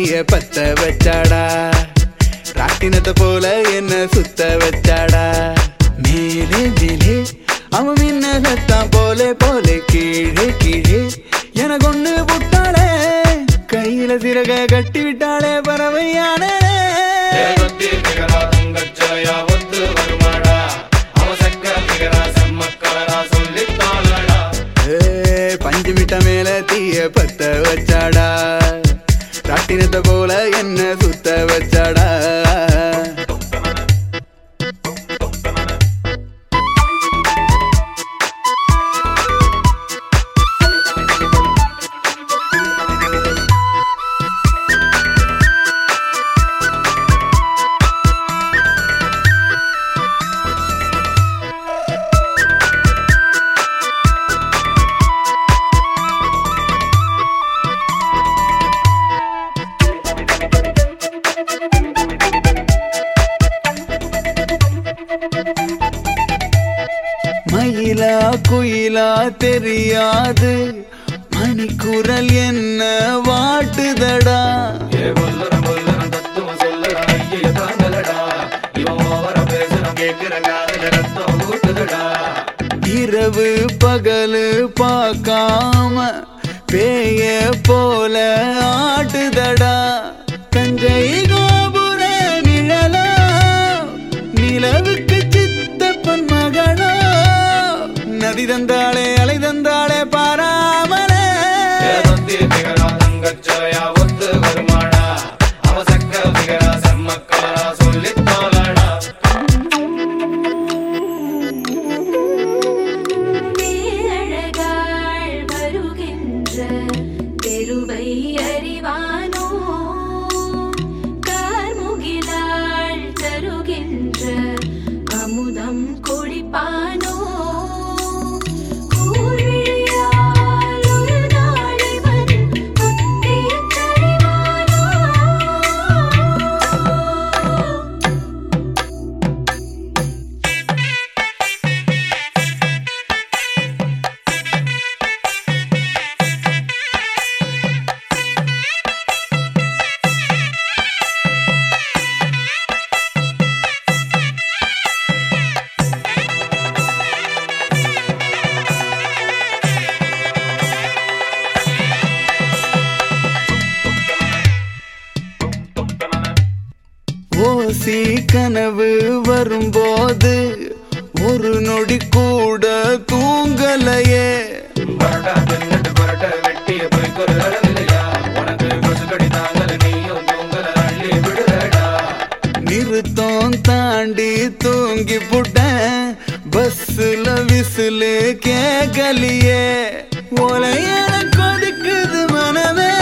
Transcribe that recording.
தீய பத்த வச்சாடா, ராட்டினத்தை போல என்ன சுத்த வச்சாடா. மேலே மேலே அவன் மின்னகத்தான் போலே போலே, கீழே கீழே என கொண்டு புட்டாளே, கையில சிறக கட்டி விட்டாளே பறவையான. பஞ்சு மிட்ட மேல தீய பத்த வச்சாடா, ராட்டினத்தை போல என்ன சுத்த வச்சாடா. மயிலா குயிலா தெரியாது, மணிக்குரல் என்ன வாட்டுதடா. இரவு பகலு பார்க்காம பேய போல ஆட்டுதடா. தஞ்சை கோபுர நிழலா, நிலவுக்கு சித்தப்பன் மகளா, நதி தந்தாளே அலை தந்தாளே பாராமலே. தெருவை அறிவானோ, கார்முகிலாள் தருகின்ற அமுதம் குடிப்பானோ. ஓசி கனவு வரும்போது ஒரு நொடி கூட தூங்கலையே. நிறுத்தம் தாண்டி தூங்கி புட்டேன், பஸ்ல விசிலு கேக்கலியே. ஒலையன கொதிக்குது மனமே,